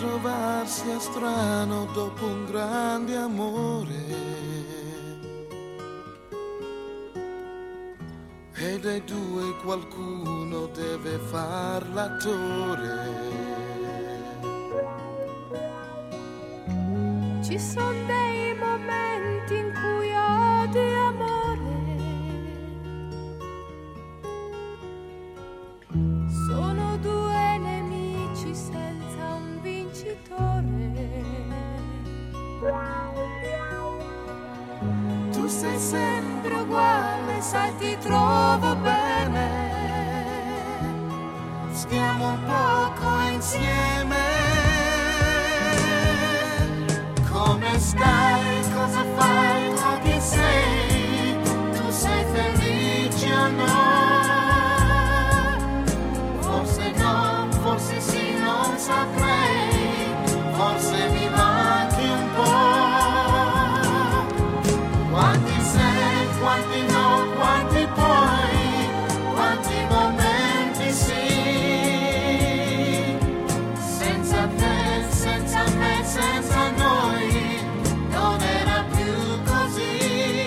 trovarsi è strano dopo un grande amore. E dai due qualcuno deve far l'attore. Ci sono dei momenti in cui odi amore, sono due nemici senza un vincitore. Tu sei sempre uguale, sai ti trovo bene, stiamo un poco insieme. Come stai? Cosa fai? Tu chi sei? Tu sei felice o no? Forse no, forse sì, non saprei. Forse mi manchi un po'. Quanti sei, quanti no, quanti poi, quanti momenti sì. Senza te, senza me, senza noi, non era più così.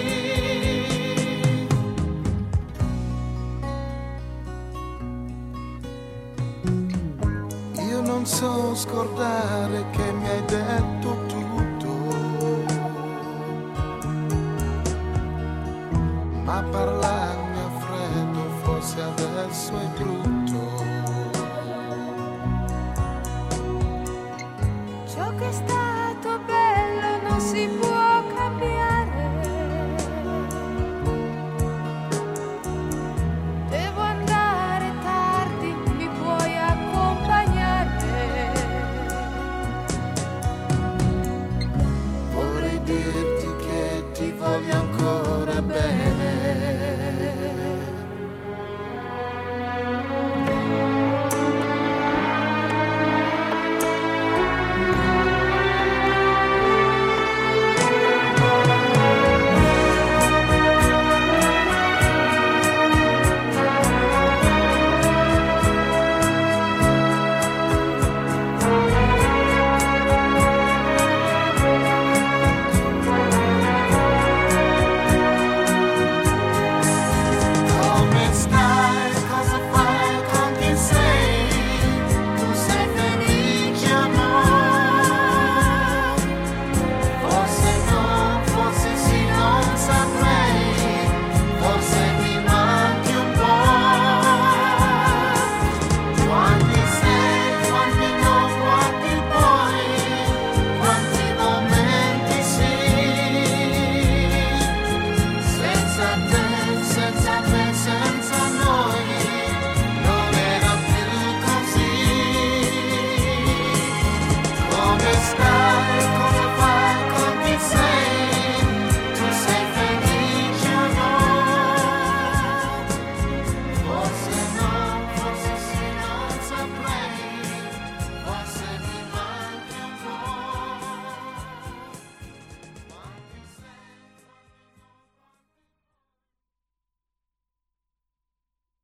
Io non so scordare che mi hai detto tutto, ma parlarmi a freddo forse adesso è brutto.